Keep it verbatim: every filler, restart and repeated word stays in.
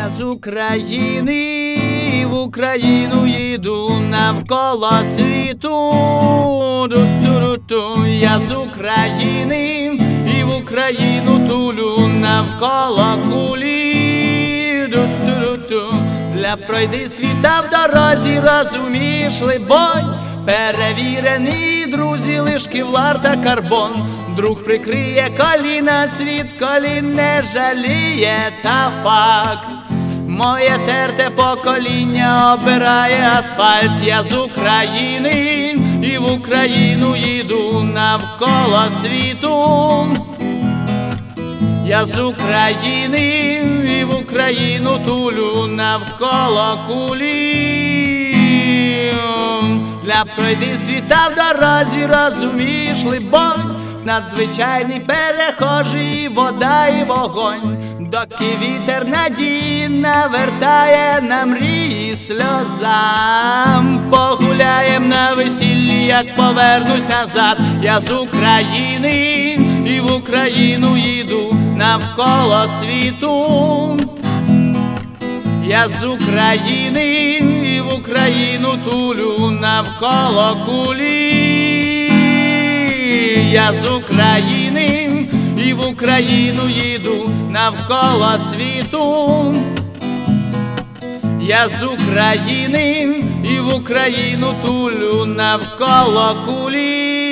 Я з України в Україну їду навколо світу. Ду-ду-ду-ду. Я з України і в Україну тулю навколо кулі. Ду-ду-ду-ду. Для пройди світа в дорозі, розумієш, либонь, перевірений, друзі, лиш кевлар та карбон. Друг прикриє коліна, світ колін не жаліє, та факт. Моє терте покоління обирає асфальт. Я з України і в Україну їду навколо світу. Я з України і в Україну тулю навколо кулі. Для пройди світа в дорозі, розумієш, либонь, надзвичайний перехожий, вода і вогонь. Доки вітер надії навертає на мрії сльозам. Погуляєм на весіллі, як повернусь назад. Я з України і в Україну їду навколо світу. Я з України і в Україну тулю навколо кулі. Я з України і в Україну їду навколо світу. Я з України і в Україну тулю навколо кулі.